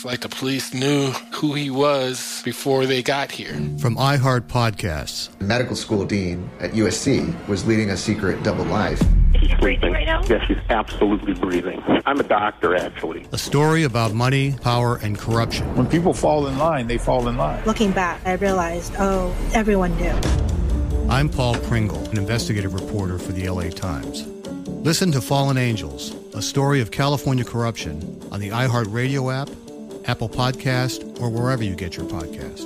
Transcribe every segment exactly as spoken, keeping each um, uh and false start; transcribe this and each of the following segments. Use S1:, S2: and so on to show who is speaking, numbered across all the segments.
S1: It's like the police knew who he was before they got here.
S2: From iHeart Podcasts.
S3: The medical school dean at U S C was leading a secret double life.
S4: Is she breathing right now?
S5: Yes, she's absolutely breathing. I'm a doctor, actually.
S2: A story about money, power, and corruption.
S6: When people fall in line, they fall in line.
S4: Looking back, I realized, oh, everyone knew.
S2: I'm Paul Pringle, an investigative reporter for the L A Times. Listen to Fallen Angels, a story of California corruption on the iHeartRadio app, Apple Podcast, or wherever you get your podcasts.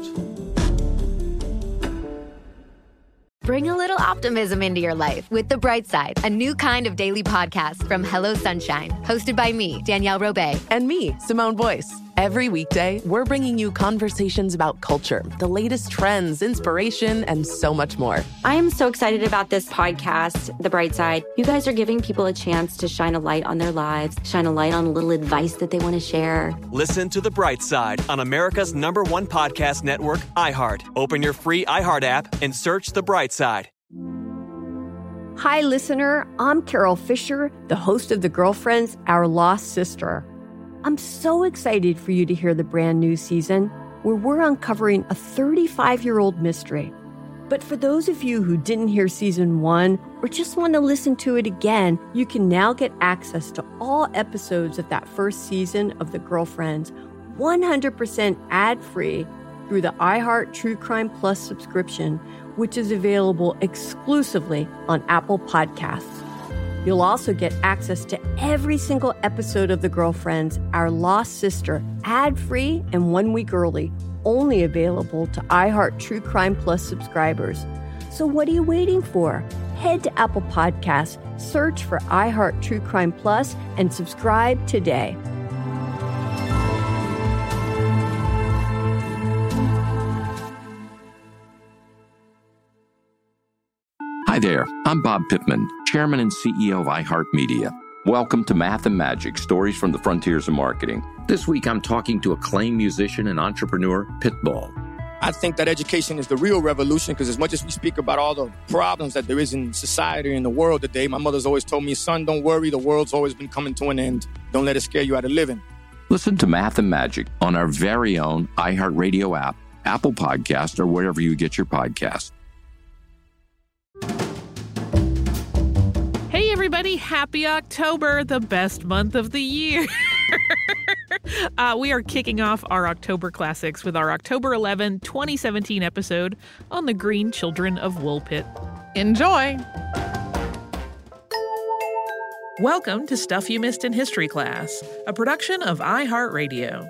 S7: Bring a little optimism into your life with The Bright Side, a new kind of daily podcast from Hello Sunshine, hosted by me, Danielle Robay.
S8: And me, Simone Boyce. Every weekday, we're bringing you conversations about culture, the latest trends, inspiration, and so much more.
S9: I am so excited about this podcast, The Bright Side. You guys are giving people a chance to shine a light on their lives, shine a light on a little advice that they want to share.
S10: Listen to The Bright Side on America's number one podcast network, iHeart. Open your free iHeart app and search The Bright Side.
S11: Hi, listener. I'm Carol Fisher, the host of The Girlfriends, Our Lost Sister. I'm so excited for you to hear the brand new season where we're uncovering a thirty-five-year-old mystery. But for those of you who didn't hear season one or just want to listen to it again, you can now get access to all episodes of that first season of The Girlfriends one hundred percent ad-free through the iHeart True Crime Plus subscription, which is available exclusively on Apple Podcasts. You'll also get access to every single episode of The Girlfriends, Our Lost Sister, ad-free and one week early, only available to iHeart True Crime Plus subscribers. So what are you waiting for? Head to Apple Podcasts, search for iHeart True Crime Plus, and subscribe today.
S12: Hi there, I'm Bob Pittman, Chairman and C E O of iHeartMedia. Welcome to Math and Magic, Stories from the Frontiers of Marketing. This week I'm talking to acclaimed musician and entrepreneur, Pitbull.
S13: I think that education is the real revolution because as much as we speak about all the problems that there is in society and in the world today, my mother's always told me, son, don't worry, the world's always been coming to an end. Don't let it scare you out of living.
S12: Listen to Math and Magic on our very own iHeartRadio app, Apple Podcast, or wherever you get your podcasts.
S14: Hey everybody, happy October, the best month of the year. uh, we are kicking off our October classics with our October eleventh, twenty seventeen episode on the Green Children of Woolpit. Enjoy! Welcome to Stuff You Missed in History Class, a production of iHeartRadio.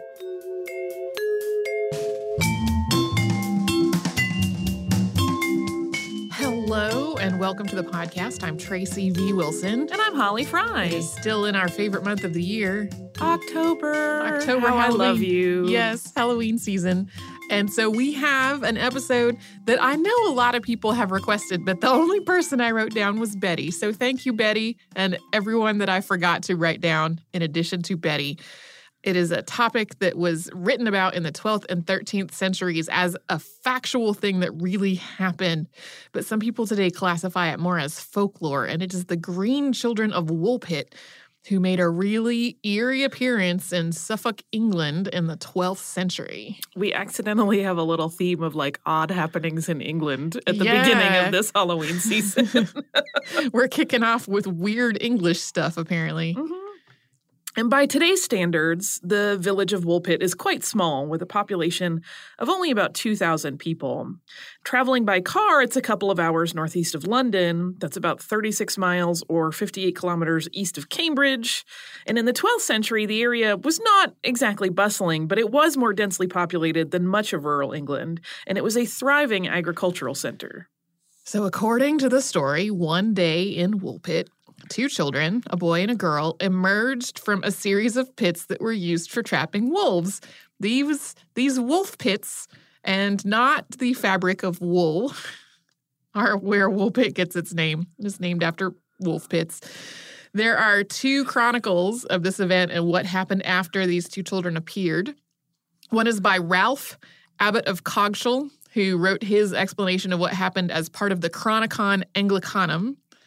S14: Hello and welcome to the podcast. I'm Tracy V. Wilson. And I'm Holly Fry. It is still in our favorite month of the year, October. October, how I love you. Yes, Halloween season. And so we have an episode that I know a lot of people have requested, but the only person I wrote down was Betty. So thank you, Betty, and everyone that I forgot to write down in addition to Betty. It is a topic that was written about in the twelfth and thirteenth centuries as a factual thing that really happened. But some people today classify it more as folklore, and it is the Green Children of Woolpit who made a really eerie appearance in Suffolk, England in the twelfth century.
S15: We accidentally have a little theme of like odd happenings in England at the
S14: yeah.
S15: beginning of this Halloween season.
S14: We're kicking off with weird English stuff, apparently.
S15: Mm-hmm. And by today's standards, the village of Woolpit is quite small, with a population of only about two thousand people. Traveling by car, it's a couple of hours northeast of London. That's about thirty-six miles or fifty-eight kilometers east of Cambridge. And in the twelfth century, the area was not exactly bustling, but it was more densely populated than much of rural England, and it was a thriving agricultural center.
S14: So according to the story, one day in Woolpit, two children, a boy and a girl, emerged from a series of pits that were used for trapping wolves. These, these wolf pits, and not the fabric of wool, are where Woolpit gets its name. It's named after wolf pits. There are two chronicles of this event and what happened after these two children appeared. One is by Ralph, Abbot of Coggeshall, who wrote his explanation of what happened as part of the Chronicon Anglicanum.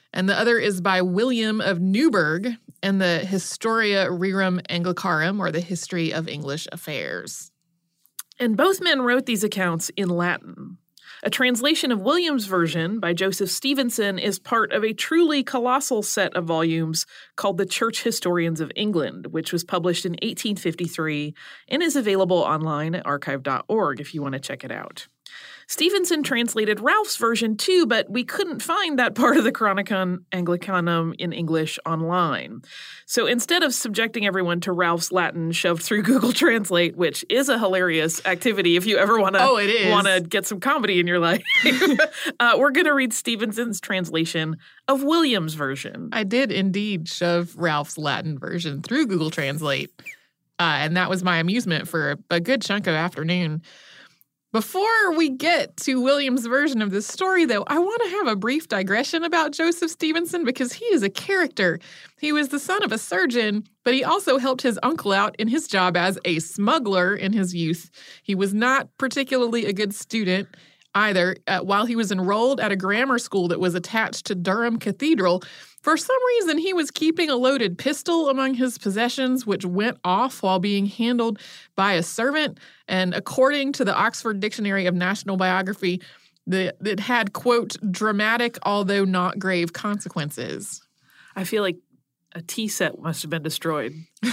S14: and the other is by William of Newburgh and the Historia Rerum Anglicarum, or the History of English Affairs.
S15: And both men wrote these accounts in Latin. A translation of William's version by Joseph Stevenson is part of a truly colossal set of volumes called The Church Historians of England, which was published in eighteen fifty-three and is available online at archive dot org if you want to check it out. Stevenson translated Ralph's version too, but we couldn't find that part of the Chronicon Anglicanum in English online. So instead of subjecting everyone to Ralph's Latin shoved through Google Translate, which is a hilarious activity if you ever want to
S14: oh, it is.
S15: want to get some comedy in your life, uh, we're going to read Stevenson's translation of William's version.
S14: I did indeed shove Ralph's Latin version through Google Translate, uh, and that was my amusement for a good chunk of afternoon. Before we get to William's version of this story, though, I want to have a brief digression about Joseph Stevenson because he is a character. He was the son of a surgeon, but he also helped his uncle out in his job as a smuggler in his youth. He was not particularly a good student either. Uh, while he was enrolled at a grammar school that was attached to Durham Cathedral, for some reason, he was keeping a loaded pistol among his possessions, which went off while being handled by a servant. And according to the Oxford Dictionary of National Biography, the, it had, quote, dramatic, although not grave consequences.
S15: I feel like a tea set must have been destroyed.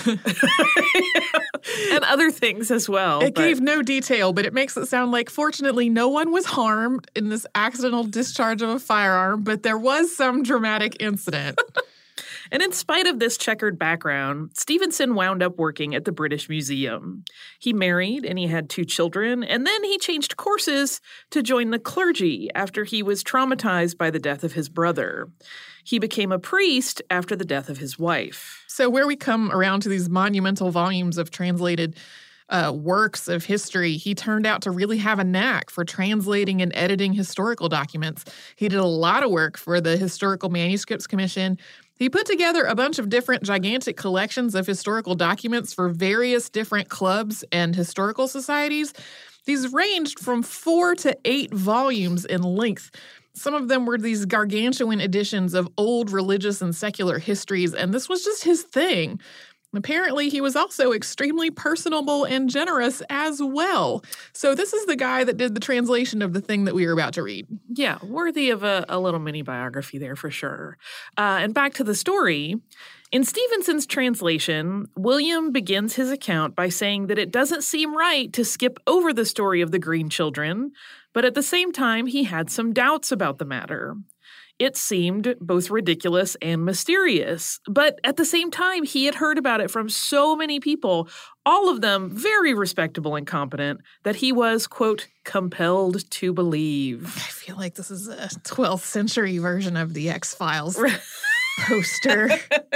S15: And other things as well.
S14: It
S15: but.
S14: gave no detail, but it makes it sound like, fortunately, no one was harmed in this accidental discharge of a firearm, but there was some dramatic incident.
S15: And in spite of this checkered background, Stevenson wound up working at the British Museum. He married and he had two children, and then he changed courses to join the clergy after he was traumatized by the death of his brother. He became a priest after the death of his wife.
S14: So where we come around to these monumental volumes of translated uh, works of history, he turned out to really have a knack for translating and editing historical documents. He did a lot of work for the Historical Manuscripts Commission. He put together a bunch of different gigantic collections of historical documents for various different clubs and historical societies. These ranged from four to eight volumes in length. Some of them were these gargantuan editions of old religious and secular histories, and this was just his thing. Apparently, he was also extremely personable and generous as well. So this is the guy that did the translation of the thing that we were about to read.
S15: Yeah, worthy of a, a little mini biography there for sure. Uh, and back to the story. In Stevenson's translation, William begins his account by saying that it doesn't seem right to skip over the story of the Green Children, but at the same time, he had some doubts about the matter. It seemed both ridiculous and mysterious, but at the same time, he had heard about it from so many people, all of them very respectable and competent, that he was, quote, compelled to believe.
S14: I feel like this is a twelfth century version of the X-Files poster.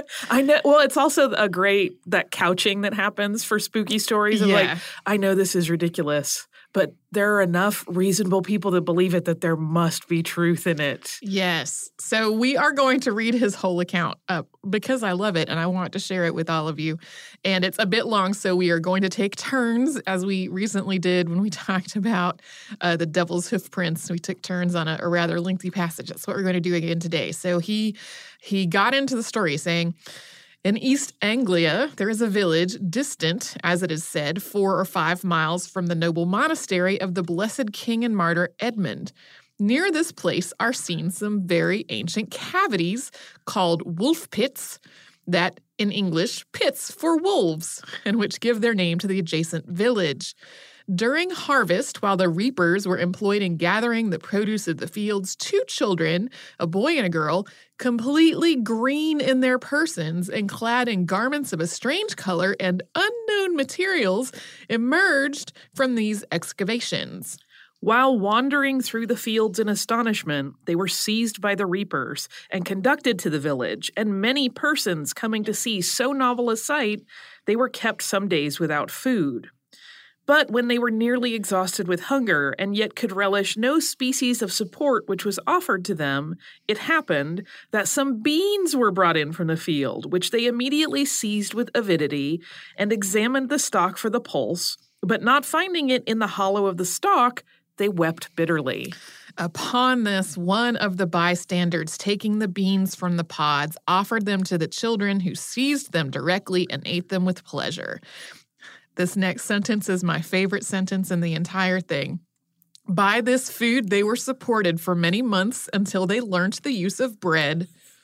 S15: I know. Well, it's also a great, that couching that happens for spooky stories of
S14: Yeah.
S15: like, I know this is ridiculous, but there are enough reasonable people that believe it that there must be truth in it.
S14: Yes. So we are going to read his whole account uh, because I love it and I want to share it with all of you. And it's a bit long, so we are going to take turns, as we recently did when we talked about uh, the Devil's Hoof Prints. We took turns on a, a rather lengthy passage. That's what we're going to do again today. So he he got into the story saying, in East Anglia, there is a village distant, as it is said, four or five miles from the noble monastery of the blessed king and martyr Edmund. Near this place are seen some very ancient cavities called wolf pits, that in English, pits for wolves, and which give their name to the adjacent village. During harvest, while the reapers were employed in gathering the produce of the fields, two children, a boy and a girl, completely green in their persons and clad in garments of a strange color and unknown materials, emerged from these excavations.
S15: While wandering through the fields in astonishment, they were seized by the reapers and conducted to the village, and many persons coming to see so novel a sight, they were kept some days without food. But when they were nearly exhausted with hunger and yet could relish no species of support which was offered to them, it happened that some beans were brought in from the field, which they immediately seized with avidity and examined the stalk for the pulse, but not finding it in the hollow of the stalk, they wept bitterly.
S14: Upon this, one of the bystanders, taking the beans from the pods, offered them to the children, who seized them directly and ate them with pleasure. This next sentence is my favorite sentence in the entire thing. By this food, they were supported for many months until they learnt the use of bread.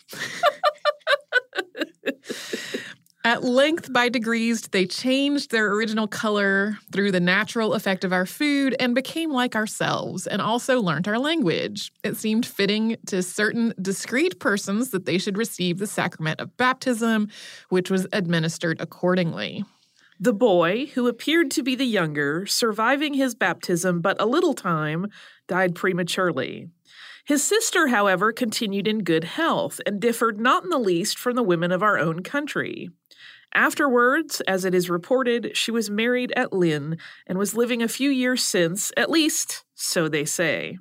S14: At length, by degrees, they changed their original color through the natural effect of our food and became like ourselves, and also learnt our language. It seemed fitting to certain discreet persons that they should receive the sacrament of baptism, which was administered accordingly.
S15: The boy, who appeared to be the younger, surviving his baptism but a little time, died prematurely. His sister, however, continued in good health and differed not in the least from the women of our own country. Afterwards, as it is reported, she was married at Lynn and was living a few years since, at least, so they say.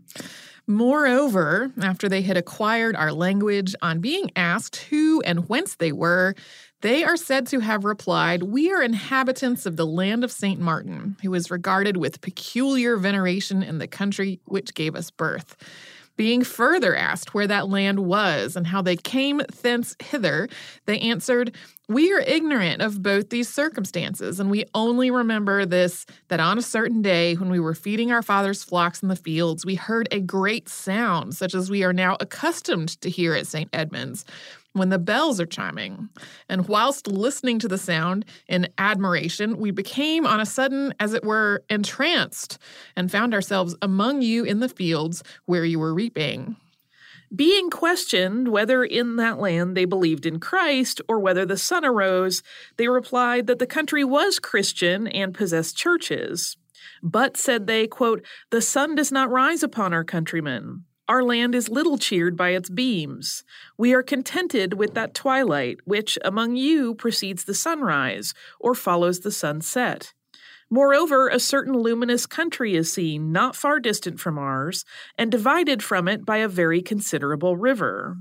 S14: Moreover, after they had acquired our language, on being asked who and whence they were, they are said to have replied, "We are inhabitants of the land of Saint Martin, who is regarded with peculiar veneration in the country which gave us birth." Being further asked where that land was and how they came thence hither, they answered, "We are ignorant of both these circumstances, and we only remember this, that on a certain day when we were feeding our father's flocks in the fields, we heard a great sound, such as we are now accustomed to hear at Saint Edmund's, when the bells are chiming. And whilst listening to the sound in admiration, we became on a sudden, as it were, entranced, and found ourselves among you in the fields where you were reaping."
S15: Being questioned whether in that land they believed in Christ or whether the sun arose, they replied that the country was Christian and possessed churches. But, said they, quote, "The sun does not rise upon our countrymen. Our land is little cheered by its beams. We are contented with that twilight, which among you precedes the sunrise or follows the sunset. Moreover, a certain luminous country is seen, not far distant from ours, and divided from it by a very considerable river."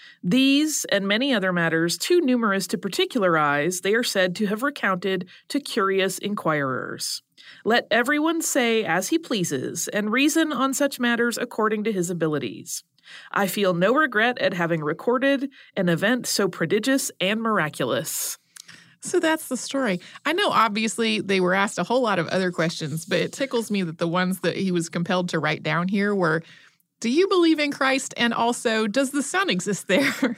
S15: These and many other matters, too numerous to particularize, they are said to have recounted to curious inquirers. Let everyone say as he pleases, and reason on such matters according to his abilities. I feel no regret at having recorded an event so prodigious and miraculous.
S14: So that's the story. I know, obviously, they were asked a whole lot of other questions, but it tickles me that the ones that he was compelled to write down here were, do you believe in Christ? And also, does the sun exist there?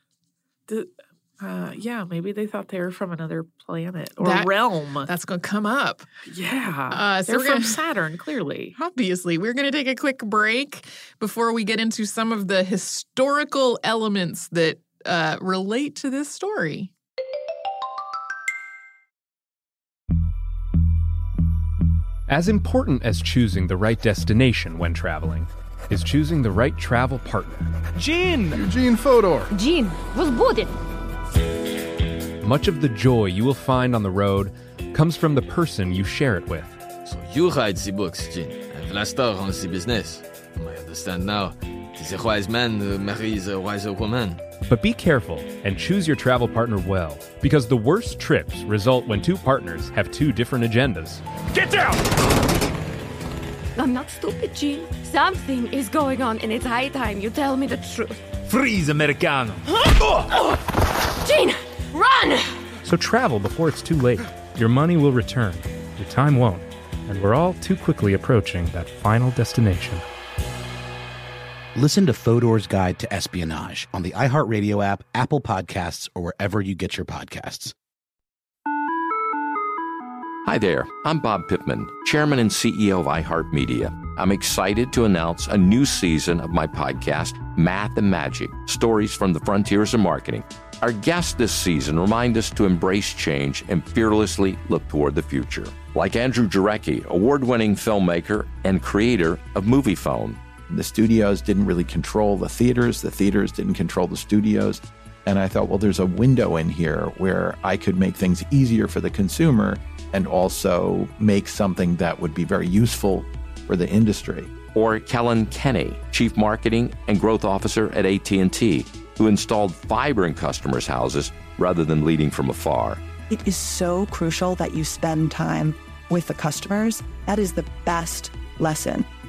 S15: the, uh, yeah, maybe they thought they were from another planet or
S14: that,
S15: realm.
S14: That's going to come up.
S15: Yeah.
S14: Uh, so
S15: They're
S14: from
S15: gonna, Saturn, clearly.
S14: Obviously. We're going to take a quick break before we get into some of the historical elements that uh, relate to this story.
S16: As important as choosing the right destination when traveling is choosing the right travel partner.
S17: Gene! Eugene Fodor.
S11: Gene, возбудит.
S16: Much of the joy you will find on the road comes from the person you share it with.
S18: So you write the books, Gene, and Vlastar runs the business. I understand now. It is a wise man who marries a wiser woman.
S16: But be careful and choose your travel partner well, because the worst trips result when two partners have two different agendas.
S17: Get down!
S11: I'm not stupid, Gene. Something is going on, and it's high time you tell me the truth.
S17: Freeze, Americano!
S11: Gene, run!
S16: So travel before it's too late. Your money will return, your time won't, and we're all too quickly approaching that final destination.
S19: Listen to Fodor's Guide to Espionage on the iHeartRadio app, Apple Podcasts, or wherever you get your podcasts.
S12: Hi there, I'm Bob Pittman, Chairman and C E O of iHeartMedia. I'm excited to announce a new season of my podcast, Math and Magic, Stories from the Frontiers of Marketing. Our guests this season remind us to embrace change and fearlessly look toward the future. Like Andrew Jarecki, award-winning filmmaker and creator of Moviefone.
S6: The studios didn't really control the theaters. The theaters didn't control the studios. And I thought, well, there's a window in here where I could make things easier for the consumer and also make something that would be very useful for the industry.
S12: Or Kellen Kenny, Chief Marketing and Growth Officer at A T and T, who installed fiber in customers' houses rather than leading from afar.
S20: It is so crucial that you spend time with the customers. That is the best lesson.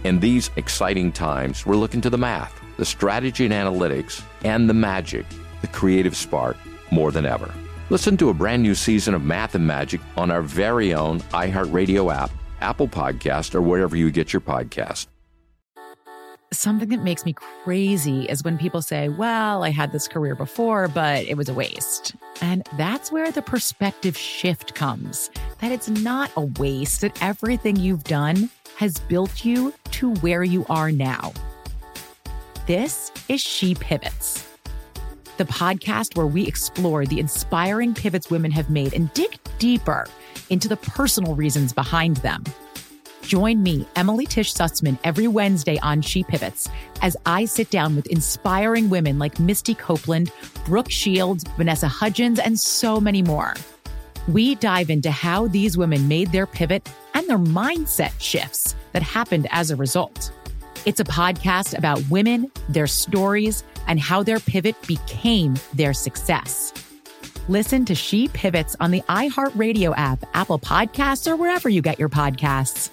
S12: In these exciting times, we're looking to the math, the strategy and analytics, and the magic, the creative spark, more than ever. Listen to a brand new season of Math and Magic on our very own iHeartRadio app, Apple Podcast, or wherever you get your podcast.
S21: Something that makes me crazy is when people say, well, I had this career before, but it was a waste. And that's where the perspective shift comes, that it's not a waste, that everything you've done has built you to where you are now. This is She Pivots, the podcast where we explore the inspiring pivots women have made and dig deeper into the personal reasons behind them. Join me, Emily Tish Sussman, every Wednesday on She Pivots as I sit down with inspiring women like Misty Copeland, Brooke Shields, Vanessa Hudgens, and so many more. We dive into how these women made their pivot and their mindset shifts that happened as a result. It's a podcast about women, their stories, and how their pivot became their success. Listen to She Pivots on the iHeartRadio app, Apple Podcasts, or wherever you get your podcasts.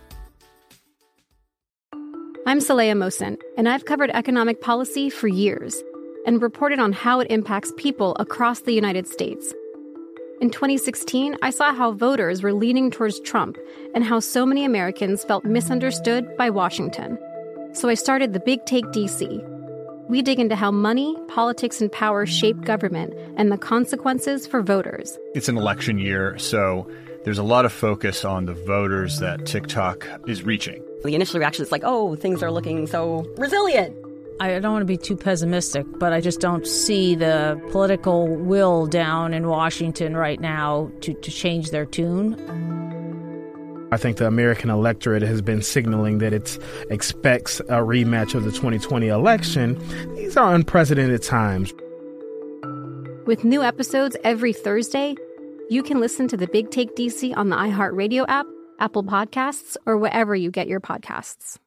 S22: I'm Saleha Mohsin, and I've covered economic policy for years and reported on how it impacts people across the United States. In twenty sixteen, I saw how voters were leaning towards Trump and how so many Americans felt misunderstood by Washington. So I started the Big Take D C. We dig into how money, politics, and power shape government and the consequences for voters.
S23: It's an election year, so there's a lot of focus on the voters that TikTok is reaching.
S24: The initial reaction is like, oh, things are looking so resilient.
S25: I don't want to be too pessimistic, but I just don't see the political will down in Washington right now to, to change their tune.
S26: I think the American electorate has been signaling that it expects a rematch of the twenty twenty election. These are unprecedented times.
S22: With new episodes every Thursday, you can listen to the Big Take D C on the iHeartRadio app, Apple Podcasts, or wherever you get your podcasts.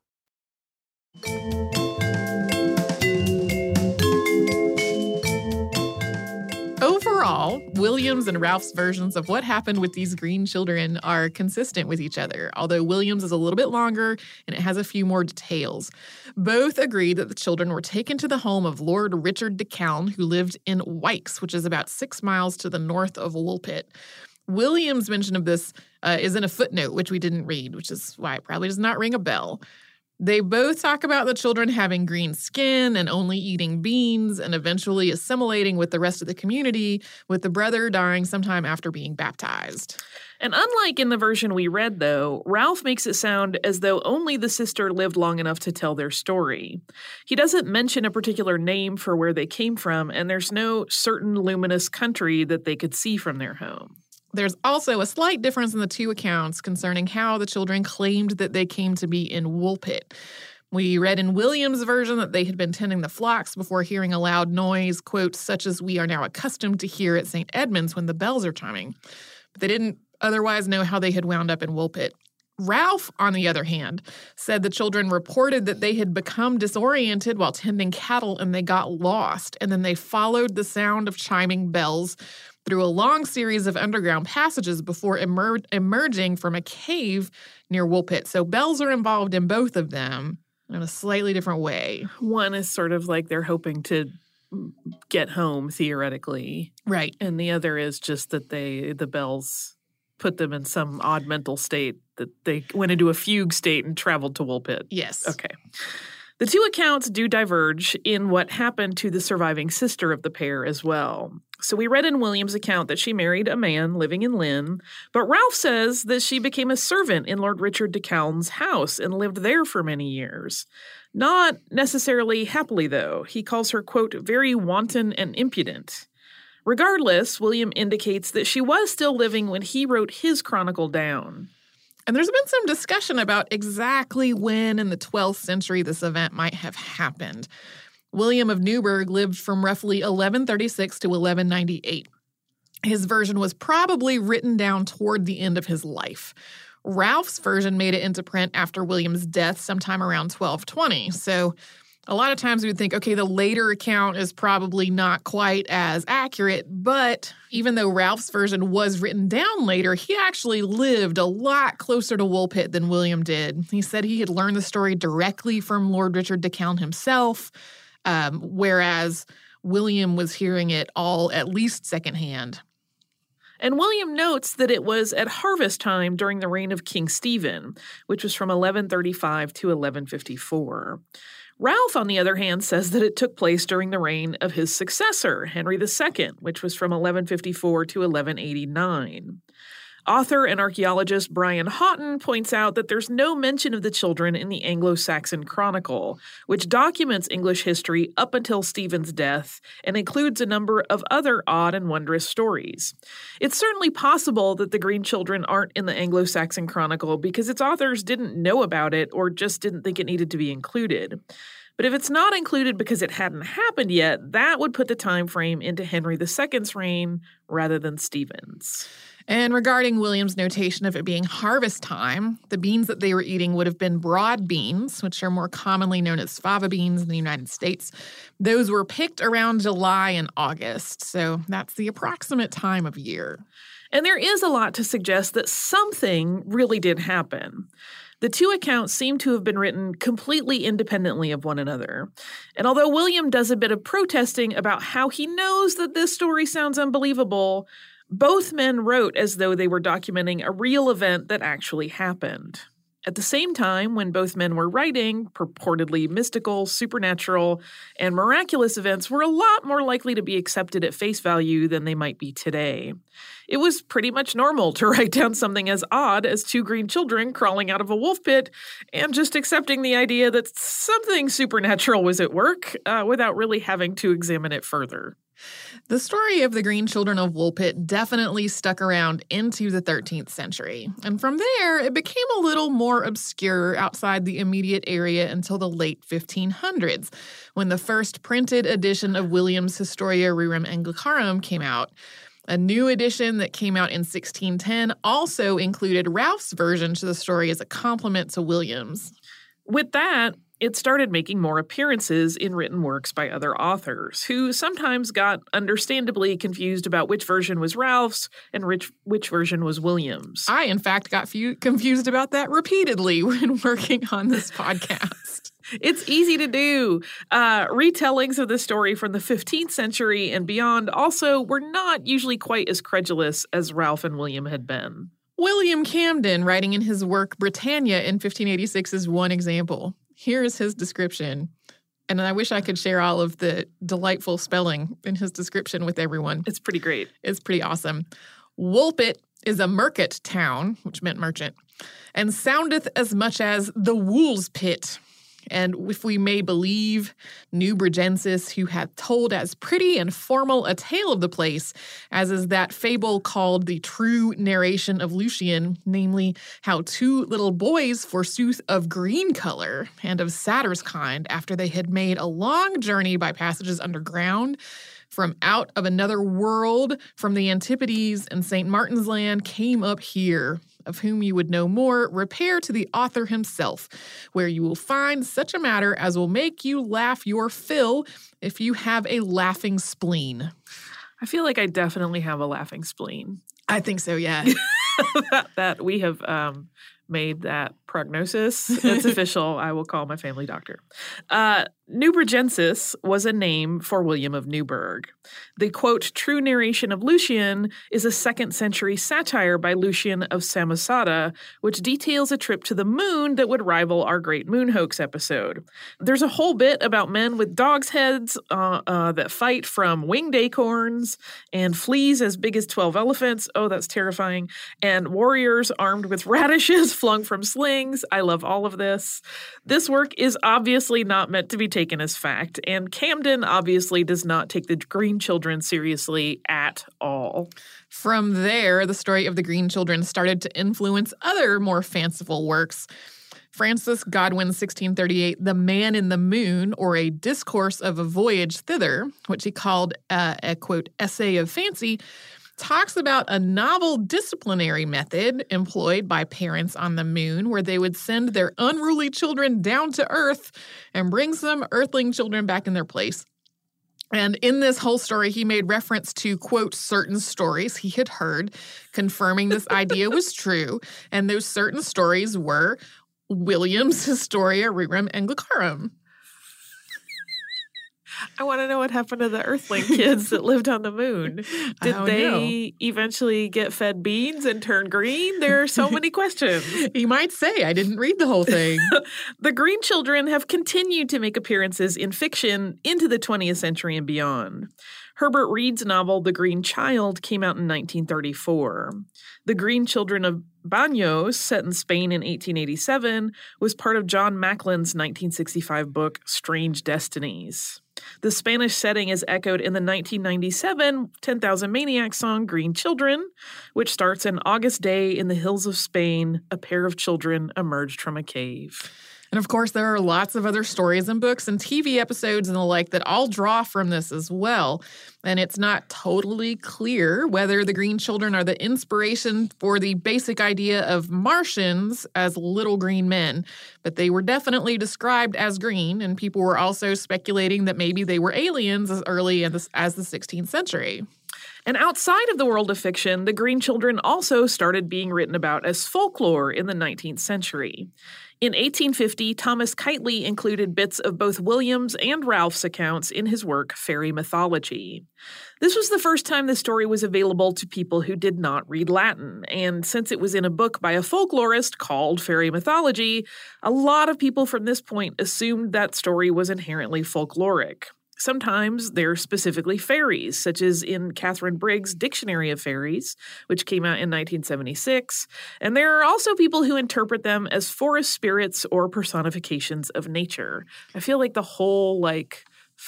S14: Overall, Williams and Ralph's versions of what happened with these green children are consistent with each other, although Williams is a little bit longer and it has a few more details. Both agree that the children were taken to the home of Lord Richard de Calne, who lived in Wykes, which is about six miles to the north of Woolpit. Williams' mention of this uh, is in a footnote, which we didn't read, which is why it probably does not ring a bell. They both talk about the children having green skin and only eating beans and eventually assimilating with the rest of the community, with the brother dying sometime after being baptized.
S15: And unlike in the version we read, though, Ralph makes it sound as though only the sister lived long enough to tell their story. He doesn't mention a particular name for where they came from, and there's no certain luminous country that they could see from their home.
S14: There's also a slight difference in the two accounts concerning how the children claimed that they came to be in Woolpit. We read in Williams' version that they had been tending the flocks before hearing a loud noise, quote, such as we are now accustomed to hear at Saint Edmunds when the bells are chiming. But they didn't otherwise know how they had wound up in Woolpit. Ralph, on the other hand, said the children reported that they had become disoriented while tending cattle and they got lost, and then they followed the sound of chiming bells through a long series of underground passages before emer- emerging from a cave near Woolpit. So bells are involved in both of them in a slightly different way.
S15: One is sort of like they're hoping to get home, theoretically.
S14: Right.
S15: And the other is just that they the bells put them in some odd mental state, that they went into a fugue state and traveled to Woolpit.
S14: Yes.
S15: Okay. The two accounts do diverge in what happened to the surviving sister of the pair as well. So we read in Williams' account that she married a man living in Lynn, but Ralph says that she became a servant in Lord Richard de Calne's house and lived there for many years. Not necessarily happily, though. He calls her, quote, very wanton and impudent. Regardless, William indicates that she was still living when he wrote his chronicle down.
S14: And there's been some discussion about exactly when in the twelfth century this event might have happened. William of Newburgh lived from roughly eleven thirty-six to eleven ninety-eight. His version was probably written down toward the end of his life. Ralph's version made it into print after William's death sometime around twelve twenty. So A lot of times we would think, okay, the later account is probably not quite as accurate, but even though Ralph's version was written down later, he actually lived a lot closer to Woolpit than William did. He said he had learned the story directly from Lord Richard de Calne himself, um, whereas William was hearing it all at least secondhand.
S15: And William notes that it was at harvest time during the reign of King Stephen, which was from eleven thirty-five to eleven fifty-four. Ralph, on the other hand, says that it took place during the reign of his successor, Henry the Second, which was from eleven fifty-four to eleven eighty-nine. Author and archaeologist Brian Houghton points out that there's no mention of the children in the Anglo-Saxon Chronicle, which documents English history up until Stephen's death and includes a number of other odd and wondrous stories. It's certainly possible that the Green Children aren't in the Anglo-Saxon Chronicle because its authors didn't know about it or just didn't think it needed to be included. But if it's not included because it hadn't happened yet, that would put the time frame into Henry the Second's reign rather than Stephen's.
S14: And regarding William's notation of it being harvest time, the beans that they were eating would have been broad beans, which are more commonly known as fava beans in the United States. Those were picked around July and August, so that's the approximate time of year.
S15: And there is a lot to suggest that something really did happen. The two accounts seem to have been written completely independently of one another. And although William does a bit of protesting about how he knows that this story sounds unbelievable, both men wrote as though they were documenting a real event that actually happened. At the same time, when both men were writing, purportedly mystical, supernatural, and miraculous events were a lot more likely to be accepted at face value than they might be today. It was pretty much normal to write down something as odd as two green children crawling out of a wolf pit and just accepting the idea that something supernatural was at work uh, without really having to examine it further.
S14: The story of the Green Children of Woolpit definitely stuck around into the thirteenth century. And from there, it became a little more obscure outside the immediate area until the late fifteen hundreds, when the first printed edition of William's Historia Rerum Anglicarum came out. A new edition that came out in sixteen ten also included Ralph's version to the story as a complement to William's.
S15: With that, it started making more appearances in written works by other authors, who sometimes got understandably confused about which version was Ralph's and which, which version was William's.
S14: I, in fact, got few, confused about that repeatedly when working on this podcast.
S15: It's easy to do. Uh, retellings of the story from the fifteenth century and beyond also were not usually quite as credulous as Ralph and William had been.
S14: William Camden, writing in his work Britannia in fifteen eighty-six, is one example. Here is his description, and I wish I could share all of the delightful spelling in his description with everyone.
S15: It's pretty great.
S14: It's pretty awesome. Woolpit is a mercat town, which meant merchant, and soundeth as much as the wool's pit. And if we may believe Newbridgensis, who hath told as pretty and formal a tale of the place, as is that fable called the true narration of Lucian, namely, how two little boys, forsooth, of green color and of satyr's kind, after they had made a long journey by passages underground, from out of another world, from the Antipodes and Saint Martin's land, came up here. Of whom you would know more, repair to the author himself, where you will find such a matter as will make you laugh your fill if you have a laughing spleen.
S15: I feel like I definitely have a laughing spleen.
S14: I think so, yeah.
S15: that, that we have um, made that prognosis. It's official. I will call my family doctor. Uh, Newbridgensis was a name for William of Newburgh. The, quote, true narration of Lucian is a second century satire by Lucian of Samosata, which details a trip to the moon that would rival our Great Moon Hoax episode. There's a whole bit about men with dogs' heads uh, uh, that fight from winged acorns and fleas as big as twelve elephants. Oh, that's terrifying. And warriors armed with radishes flung from slings. I love all of this. This work is obviously not meant to be taken as fact, and Camden obviously does not take the Green Children seriously at all.
S14: From there, the story of the Green Children started to influence other more fanciful works. Francis Godwin's sixteen thirty-eight The Man in the Moon, or A Discourse of a Voyage Thither, which he called uh, a, quote, essay of fancy, talks about a novel disciplinary method employed by parents on the moon where they would send their unruly children down to Earth and bring some Earthling children back in their place. And in this whole story, he made reference to, quote, certain stories he had heard, confirming this idea was true. And those certain stories were Williams, Historia, Rerum, and Glocarum.
S15: I want to know what happened to the Earthling kids that lived on the moon. Did they know. eventually get fed beans and turn green? There are so many questions.
S14: You might say, I didn't read the whole thing.
S15: The Green Children have continued to make appearances in fiction into the twentieth century and beyond. Herbert Reed's novel, The Green Child, came out in nineteen thirty-four. The Green Children of Baños, set in Spain in eighteen eighty-seven, was part of John Macklin's nineteen sixty-five book, Strange Destinies. The Spanish setting is echoed in the nineteen ninety-seven ten thousand Maniacs song Green Children, which starts an August day in the hills of Spain, a pair of children emerged from a cave.
S14: And of course, there are lots of other stories and books and T V episodes and the like that all draw from this as well. And it's not totally clear whether the Green Children are the inspiration for the basic idea of Martians as little green men. But they were definitely described as green, and people were also speculating that maybe they were aliens as early as the sixteenth century.
S15: And outside of the world of fiction, the Green Children also started being written about as folklore in the nineteenth century. In eighteen fifty, Thomas Keightley included bits of both Williams and Ralph's accounts in his work Fairy Mythology. This was the first time the story was available to people who did not read Latin, and since it was in a book by a folklorist called Fairy Mythology, a lot of people from this point assumed that story was inherently folkloric. Sometimes they're specifically fairies, such as in Catherine Briggs' Dictionary of Fairies, which came out in nineteen seventy-six. And there are also people who interpret them as forest spirits or personifications of nature. I feel like the whole, like,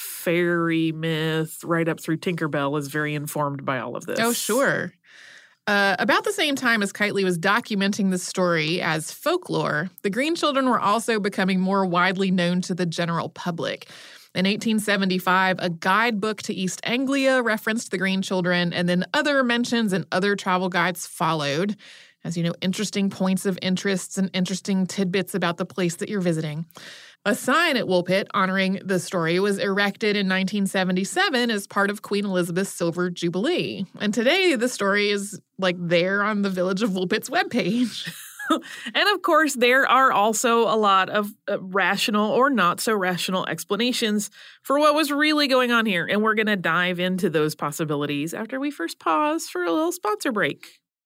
S15: fairy myth right up through Tinkerbell is very informed by all of this.
S14: Oh, sure. Uh, about the same time as Keightley was documenting the story as folklore, the Green Children were also becoming more widely known to the general public. In eighteen seventy-five, a guidebook to East Anglia referenced the Green Children, and then other mentions and other travel guides followed. As you know, interesting points of interest and interesting tidbits about the place that you're visiting. A sign at Woolpit honoring the story was erected in nineteen seventy-seven as part of Queen Elizabeth's Silver Jubilee. And today, the story is, like, there on the Village of Woolpit's webpage.
S15: And of course, there are also a lot of uh, rational or not so rational explanations for what was really going on here. And we're going to dive into those possibilities after we first pause for a little sponsor break.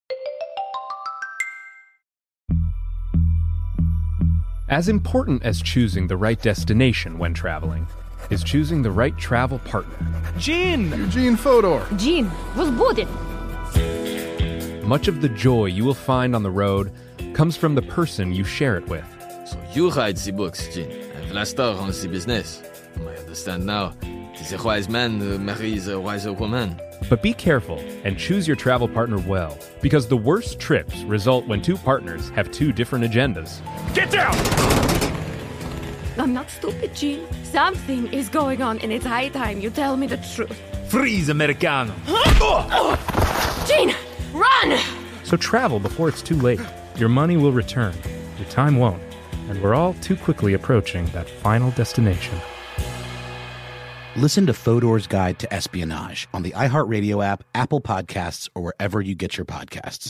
S16: As important as choosing the right destination when traveling is choosing the right travel partner.
S17: Gene! Eugene Fodor.
S11: Gene, возбудит.
S16: Much of the joy you will find on the road comes from the person you share it with.
S18: So you write the books, Gene, and Vlastar runs the business. I understand now. Tis a wise man who marries a wiser woman.
S16: But be careful and choose your travel partner well, because the worst trips result when two partners have two different agendas.
S17: Get down!
S11: I'm not stupid, Gene. Something is going on, and it's high time you tell me the truth.
S17: Freeze, Americano!
S11: Gene, run!
S16: So travel before it's too late. Your money will return, your time won't, and we're all too quickly approaching that final destination.
S19: Listen to Fodor's Guide to Espionage on the iHeartRadio app, Apple Podcasts, or wherever you get your podcasts.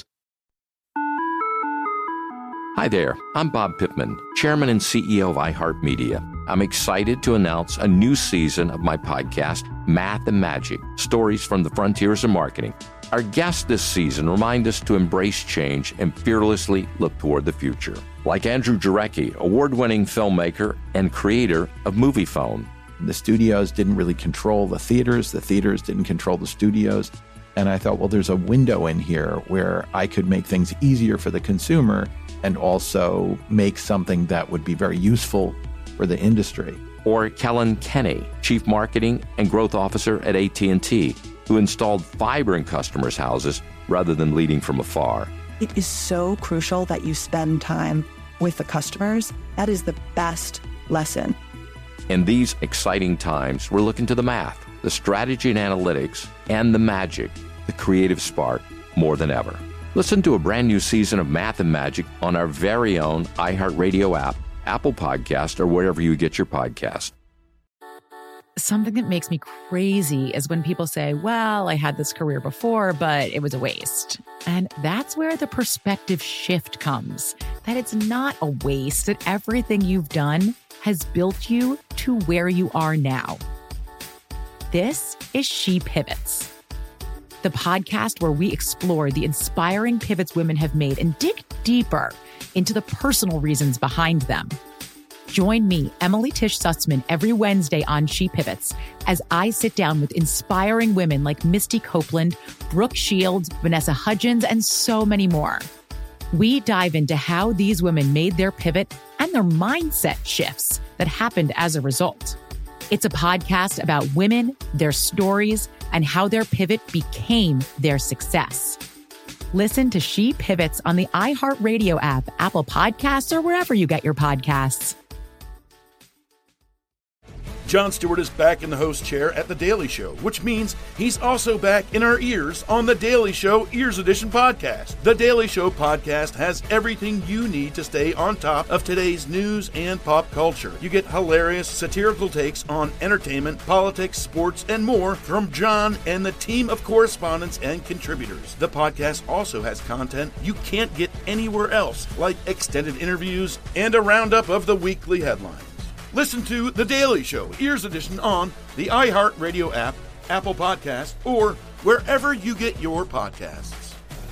S12: Hi there, I'm Bob Pittman, Chairman and C E O of iHeartMedia. I'm excited to announce a new season of my podcast, Math and Magic, Stories from the Frontiers of Marketing. Our guests this season remind us to embrace change and fearlessly look toward the future. Like Andrew Jarecki, award-winning filmmaker and creator of Moviefone.
S6: The studios didn't really control the theaters. The theaters didn't control the studios. And I thought, well, there's a window in here where I could make things easier for the consumer and also make something that would be very useful for the industry.
S12: Or Kellen Kenny, Chief Marketing and Growth Officer at A T and T, who installed fiber in customers' houses rather than leading from afar.
S20: It is so crucial that you spend time with the customers. That is the best lesson.
S12: In these exciting times, we're looking to the math, the strategy and analytics, and the magic the creative spark more than ever. Listen to a brand new season of Math and Magic on our very own iHeartRadio app, Apple Podcast, or wherever you get your podcast.
S21: Something that makes me crazy is when people say, well, I had this career before, but it was a waste. And that's where the perspective shift comes, that it's not a waste, that everything you've done has built you to where you are now. This is She Pivots, the podcast where we explore the inspiring pivots women have made and dig deeper into the personal reasons behind them. Join me, Emily Tish Sussman, every Wednesday on She Pivots as I sit down with inspiring women like Misty Copeland, Brooke Shields, Vanessa Hudgens, and so many more. We dive into how these women made their pivot and their mindset shifts that happened as a result. It's a podcast about women, their stories, and how their pivot became their success. Listen to She Pivots on the iHeartRadio app, Apple Podcasts, or wherever you get your podcasts.
S1: Jon Stewart is back in the host chair at The Daily Show, which means he's also back in our ears on The Daily Show Ears Edition podcast. The Daily Show podcast has everything you need to stay on top of today's news and pop culture. You get hilarious, satirical takes on entertainment, politics, sports, and more from Jon and the team of correspondents and contributors. The podcast also has content you can't get anywhere else, like extended interviews and a roundup of the weekly headlines. Listen to The Daily Show, Ears Edition, on the iHeartRadio app, Apple Podcasts, or wherever you get your podcasts.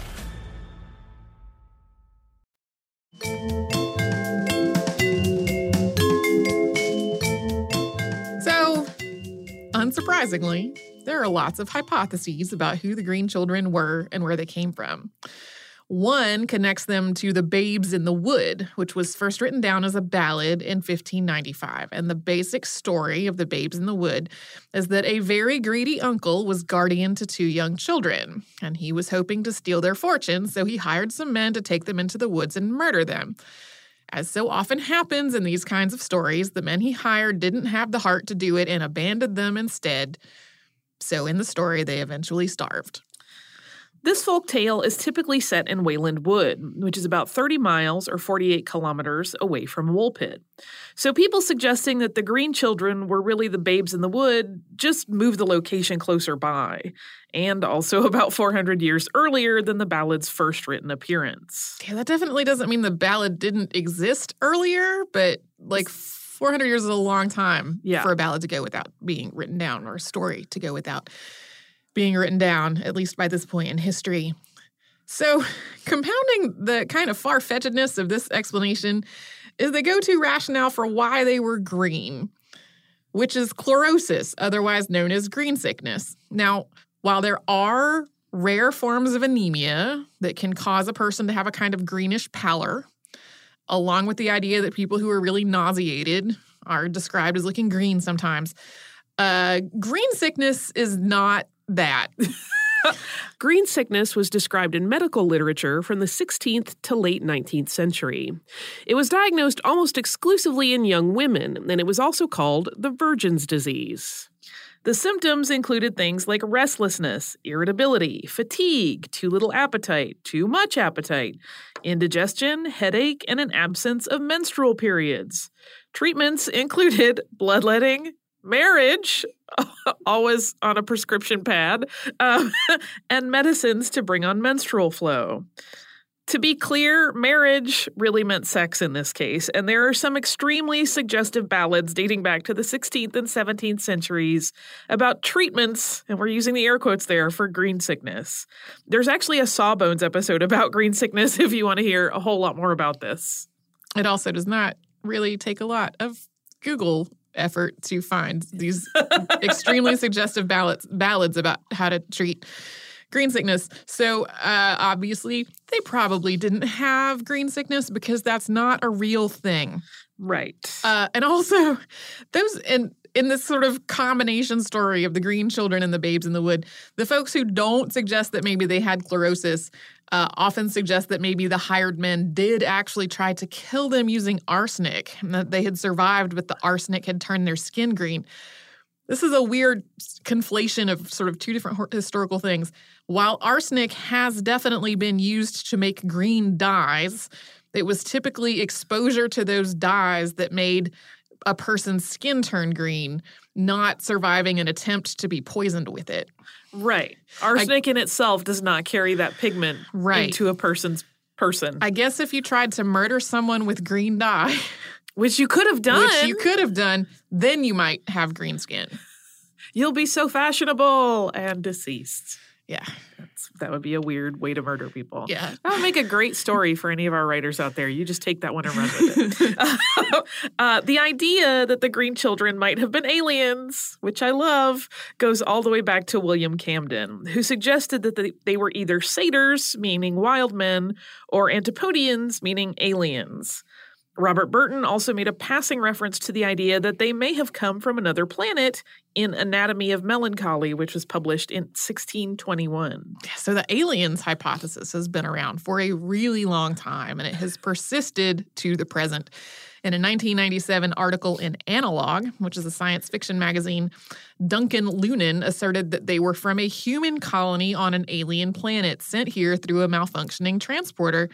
S14: So, unsurprisingly, there are lots of hypotheses about who the Green Children were and where they came from. One connects them to The Babes in the Wood, which was first written down as a ballad in fifteen ninety-five. And the basic story of The Babes in the Wood is that a very greedy uncle was guardian to two young children, and he was hoping to steal their fortune, so he hired some men to take them into the woods and murder them. As so often happens in these kinds of stories, the men he hired didn't have the heart to do it and abandoned them instead. So in the story, they eventually starved.
S15: This folk tale is typically set in Wayland Wood, which is about thirty miles or forty-eight kilometers away from Woolpit. So people suggesting that the Green Children were really the Babes in the Wood just moved the location closer by, and also about four hundred years earlier than the ballad's first written appearance.
S14: Yeah, that definitely doesn't mean the ballad didn't exist earlier, but like four hundred years is a long time
S15: yeah.
S14: for a ballad to go without being written down, or a story to go without being written down, at least by this point in history. So, compounding the kind of far-fetchedness of this explanation is the go-to rationale for why they were green, which is chlorosis, otherwise known as green sickness. Now, while there are rare forms of anemia that can cause a person to have a kind of greenish pallor, along with the idea that people who are really nauseated are described as looking green sometimes, uh, green sickness is not that.
S15: Green sickness was described in medical literature from the sixteenth to late nineteenth century. It was diagnosed almost exclusively in young women, and it was also called the Virgin's disease. The symptoms included things like restlessness, irritability, fatigue, too little appetite, too much appetite, indigestion, headache, and an absence of menstrual periods. Treatments included bloodletting, marriage, always on a prescription pad, um, and medicines to bring on menstrual flow. To be clear, marriage really meant sex in this case, and there are some extremely suggestive ballads dating back to the sixteenth and seventeenth centuries about treatments, and we're using the air quotes there, for green sickness. There's actually a Sawbones episode about green sickness if you want to hear a whole lot more about this.
S14: It also does not really take a lot of Google effort to find these extremely suggestive ballads, ballads about how to treat green sickness. So uh, obviously, they probably didn't have green sickness because that's not a real thing.
S15: Right.
S14: Uh, and also, those in, in this sort of combination story of the Green Children and the Babes in the Wood, the folks who don't suggest that maybe they had chlorosis uh, often suggest that maybe the hired men did actually try to kill them using arsenic, and that they had survived, but the arsenic had turned their skin green. This is a weird conflation of sort of two different historical things. While arsenic has definitely been used to make green dyes, it was typically exposure to those dyes that made a person's skin turn green, not surviving an attempt to be poisoned with it.
S15: Right. Arsenic I, in itself does not carry that pigment right. into a person's person.
S14: I guess if you tried to murder someone with green dye,
S15: which you could have done,
S14: which you could have done, then you might have green skin.
S15: You'll be so fashionable and deceased.
S14: Yeah.
S15: That's, that would be a weird way to murder people.
S14: Yeah.
S15: That would make a great story for any of our writers out there. You just take that one and run with it. uh, uh, the idea that the green children might have been aliens, which I love, goes all the way back to William Camden, who suggested that they, they were either satyrs, meaning wild men, or Antipodeans, meaning aliens. Robert Burton also made a passing reference to the idea that they may have come from another planet in Anatomy of Melancholy, which was published in sixteen twenty-one.
S14: So the aliens hypothesis has been around for a really long time, and it has persisted to the present. In a nineteen ninety-seven article in Analog, which is a science fiction magazine, Duncan Lunan asserted that they were from a human colony on an alien planet sent here through a malfunctioning transporter.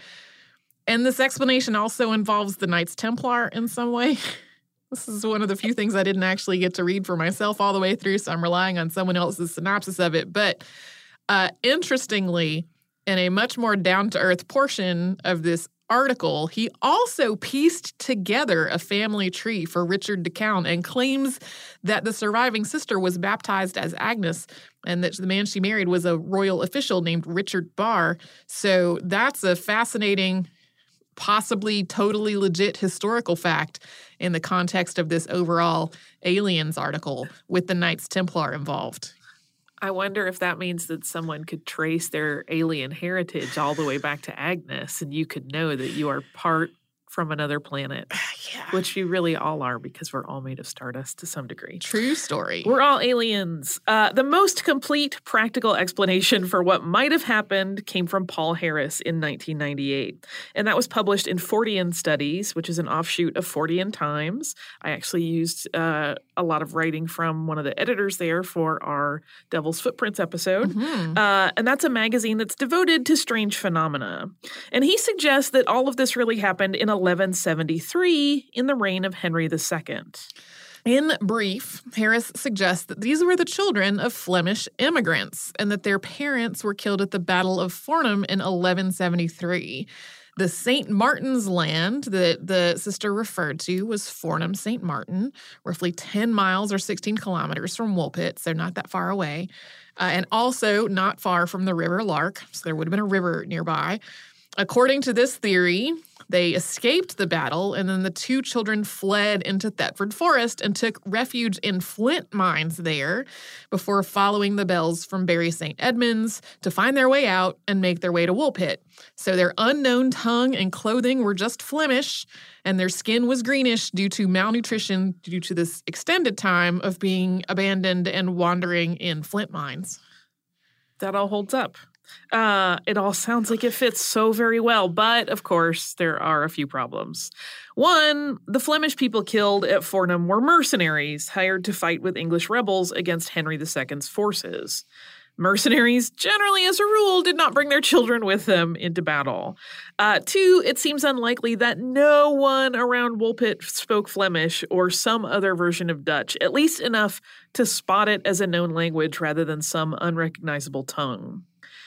S14: And this explanation also involves the Knights Templar in some way. This is one of the few things I didn't actually get to read for myself all the way through, so I'm relying on someone else's synopsis of it. But uh, interestingly, in a much more down-to-earth portion of this article, he also pieced together a family tree for Richard de Calne and claims that the surviving sister was baptized as Agnes and that the man she married was a royal official named Richard Barr. So that's a fascinating, possibly totally legit historical fact in the context of this overall aliens article with the Knights Templar involved.
S15: I wonder if that means that someone could trace their alien heritage all the way back to Agnes, and you could know that you are part from another planet,
S14: yeah.
S15: which you really all are because we're all made of stardust to some degree.
S14: True story.
S15: We're all aliens. Uh, the most complete practical explanation for what might have happened came from Paul Harris in nineteen ninety-eight, and that was published in Fortean Studies, which is an offshoot of Fortean Times. I actually used uh, a lot of writing from one of the editors there for our Devil's Footprints episode,
S14: mm-hmm.
S15: uh, and that's a magazine that's devoted to strange phenomena. And he suggests that all of this really happened in eleven seventy-three in the reign of Henry the Second.
S14: In brief, Harris suggests that these were the children of Flemish immigrants and that their parents were killed at the Battle of Fornham in eleven seventy-three. The Saint Martin's land that the sister referred to was Fornham Saint Martin, roughly ten miles or sixteen kilometers from Woolpit, so not that far away, uh, and also not far from the River Lark, so there would have been a river nearby. According to this theory, they escaped the battle, and then the two children fled into Thetford Forest and took refuge in flint mines there before following the bells from Bury Saint Edmunds to find their way out and make their way to Woolpit. So their unknown tongue and clothing were just Flemish, and their skin was greenish due to malnutrition due to this extended time of being abandoned and wandering in flint mines.
S15: That all holds up. Uh, it all sounds like it fits so very well, but of course there are a few problems. One, the Flemish people killed at Fornham were mercenaries hired to fight with English rebels against Henry the Second's forces. Mercenaries, generally as a rule, did not bring their children with them into battle. Uh, two, it seems unlikely that no one around Woolpit spoke Flemish or some other version of Dutch, at least enough to spot it as a known language rather than some unrecognizable tongue.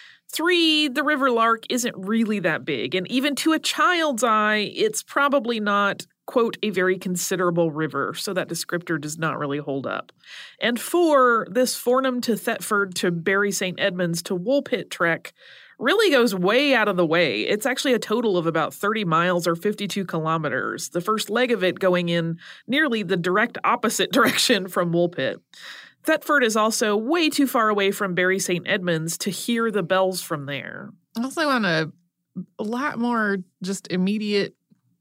S15: Three, the River Lark isn't really that big, and even to a child's eye, it's probably not, quote, a very considerable river, so that descriptor does not really hold up. And four, this Fornham to Thetford to Bury Saint Edmunds to Woolpit trek really goes way out of the way. It's actually a total of about thirty miles or fifty-two kilometers, the first leg of it going in nearly the direct opposite direction from Woolpit. Thetford is also way too far away from Bury Saint Edmunds to hear the bells from there.
S14: Also on a, a lot more just immediate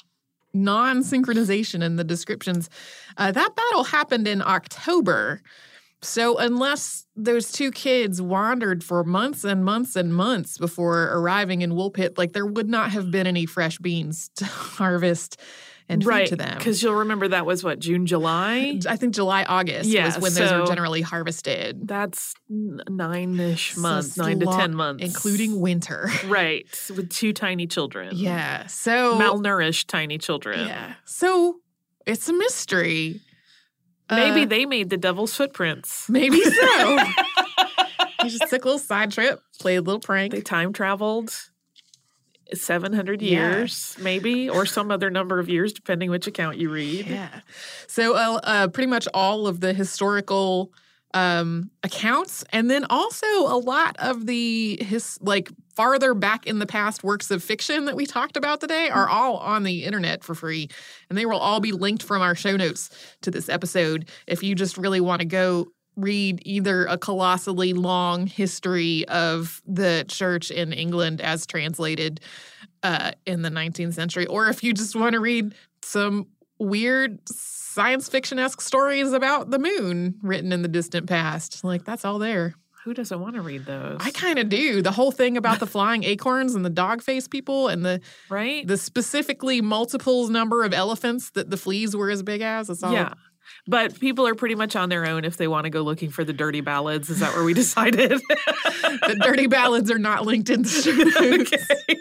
S14: non-synchronization in the descriptions, uh, that battle happened in October. So unless those two kids wandered for months and months and months before arriving in Woolpit, like there would not have been any fresh beans to harvest and
S15: right,
S14: feed to them.
S15: Because you'll remember that was what, June, July?
S14: I think July, August
S15: yeah,
S14: was when
S15: so
S14: those are generally harvisted.
S15: That's nine-ish months,
S14: So
S15: nine to
S14: long,
S15: ten months.
S14: including winter.
S15: Right, with two tiny children.
S14: Yeah, so
S15: malnourished tiny children.
S14: Yeah, so it's a mystery.
S15: Maybe
S14: uh,
S15: they made the devil's footprints.
S14: Maybe so. You just took a little side trip, played a little prank.
S15: They time traveled seven hundred
S14: Yeah.
S15: years, maybe, or some other number of years, depending which account you read.
S14: Yeah. So uh, uh, pretty much all of the historical um, accounts, and then also a lot of the his like farther back in the past works of fiction that we talked about today are all on the internet for free, and they will all be linked from our show notes to this episode if you just really want to go read either a colossally long history of the church in England as translated uh, in the nineteenth century, or if you just want to read some weird science fiction-esque stories about the moon written in the distant past. Like, that's all there.
S15: Who doesn't want to read those?
S14: I kind of do. The whole thing about the flying acorns and the dog face people and the
S15: right,
S14: the specifically multiples number of elephants that the fleas were as big as. It's all
S15: yeah. But people are pretty much on their own if they want to go looking for the dirty ballads. Is that where we decided?
S14: The dirty ballads are not linked in the show notes.
S15: Okay.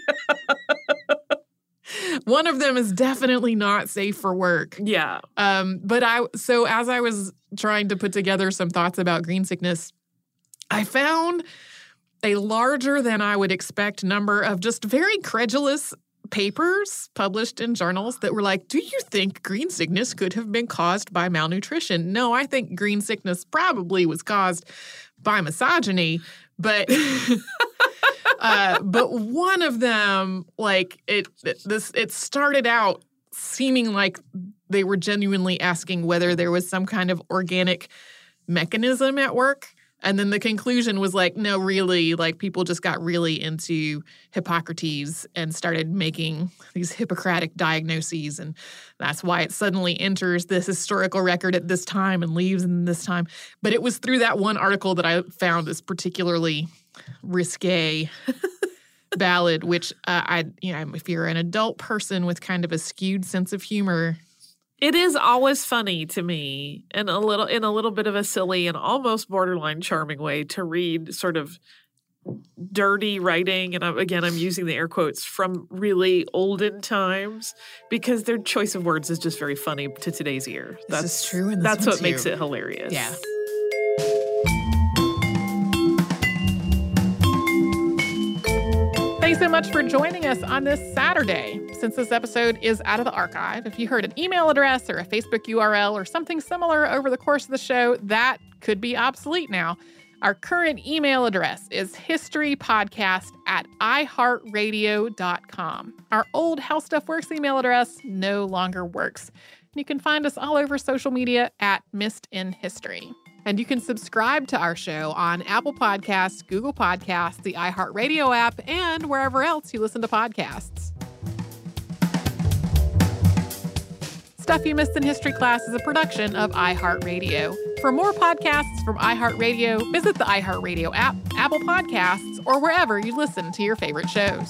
S14: One of them is definitely not safe for work.
S15: Yeah.
S14: Um, but I so as I was trying to put together some thoughts about green sickness, I found a larger than I would expect number of just very credulous papers published in journals that were like, do you think green sickness could have been caused by malnutrition? No, I think green sickness probably was caused by misogyny, but uh, but one of them, like it, it this it started out seeming like they were genuinely asking whether there was some kind of organic mechanism at work. And then the conclusion was like, no, really, like people just got really into Hippocrates and started making these Hippocratic diagnoses. And that's why it suddenly enters this historical record at this time and leaves in this time. But it was through that one article that I found this particularly risque ballad, which uh, I, you know, if you're an adult person with kind of a skewed sense of humor,
S15: it is always funny to me, and a little in a little bit of a silly and almost borderline charming way to read sort of dirty writing, and I'm, again, I'm using the air quotes, from really olden times, because their choice of words is just very funny to today's ear. That's
S14: this is true, and
S15: that's what makes it hilarious.
S14: Yeah. Thanks so much for joining us on this Saturday. Since this episode is out of the archive, if you heard an email address or a Facebook U R L or something similar over the course of the show, that could be obsolete now. Our current email address is historypodcast at iheartradio dot com. Our old How Stuff Works email address no longer works. You can find us all over social media at Missed in History. And you can subscribe to our show on Apple Podcasts, Google Podcasts, the iHeartRadio app, and wherever else you listen to podcasts. Stuff You Missed in History Class is a production of iHeartRadio. For more podcasts from iHeartRadio, visit the iHeartRadio app, Apple Podcasts, or wherever you listen to your favorite shows.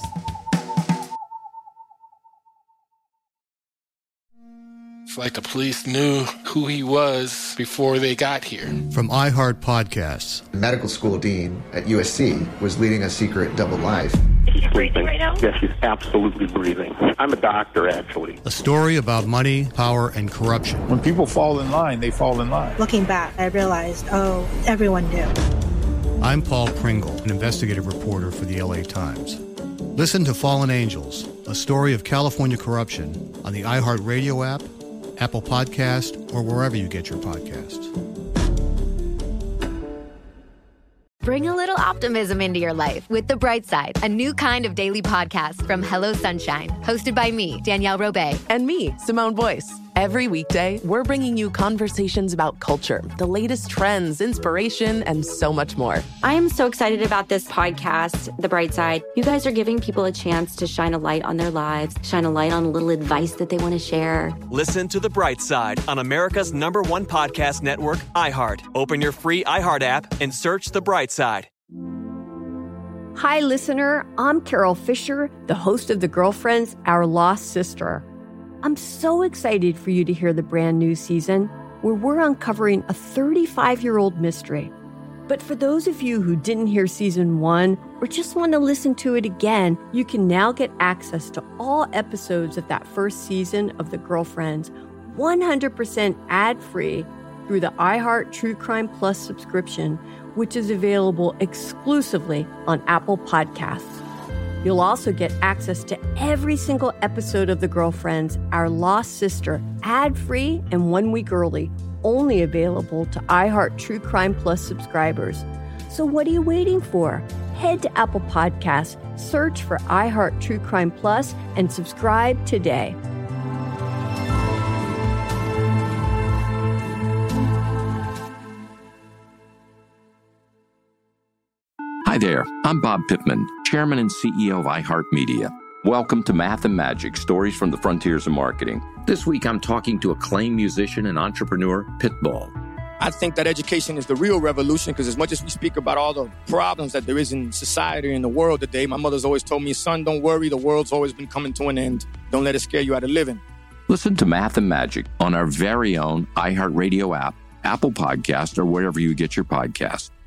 S2: It's like the police knew who he was before they got here.
S3: From iHeart Podcasts.
S4: The medical school dean at U S C was leading a secret double life.
S5: He's breathing right now? Yes, he's absolutely breathing. I'm a doctor, actually.
S3: A story about money, power, and corruption.
S7: When people fall in line, they fall in line.
S8: Looking back, I realized, oh, everyone knew.
S3: I'm Paul Pringle, an investigative reporter for the L A Times. Listen to Fallen Angels, a story of California corruption on the iHeartRadio app, Apple Podcast, or wherever you get your podcasts.
S27: Bring a little optimism into your life with The Bright Side, a new kind of daily podcast from Hello Sunshine, hosted by me, Danielle Robay.
S28: And me, Simone Boyce. Every weekday, we're bringing you conversations about culture, the latest trends, inspiration, and so much more.
S9: I am so excited about this podcast, The Bright Side. You guys are giving people a chance to shine a light on their lives, shine a light on a little advice that they want to share.
S10: Listen to The Bright Side on America's number one podcast network, iHeart. Open your free iHeart app and search The Bright Side.
S11: Hi, listener. I'm Carol Fisher, the host of The Girlfriends, Our Lost Sister. I'm so excited for you to hear the brand new season where we're uncovering a thirty-five-year-old mystery. But for those of you who didn't hear season one or just want to listen to it again, you can now get access to all episodes of that first season of The Girlfriends one hundred percent ad-free through the iHeart True Crime Plus subscription, which is available exclusively on Apple Podcasts. You'll also get access to every single episode of The Girlfriends, Our Lost Sister, ad-free and one week early, only available to iHeart True Crime Plus subscribers. So what are you waiting for? Head to Apple Podcasts, search for iHeart True Crime Plus, and subscribe today.
S12: Hi there, I'm Bob Pittman, Chairman and C E O of iHeartMedia. Welcome to Math and Magic, Stories from the Frontiers of Marketing. This week I'm talking to acclaimed musician and entrepreneur, Pitbull.
S13: I think that education is the real revolution because as much as we speak about all the problems that there is in society and the world today, my mother's always told me, son, don't worry, the world's always been coming to an end. Don't let it scare you out of living.
S12: Listen to Math and Magic on our very own iHeartRadio app, Apple Podcast, or wherever you get your podcasts.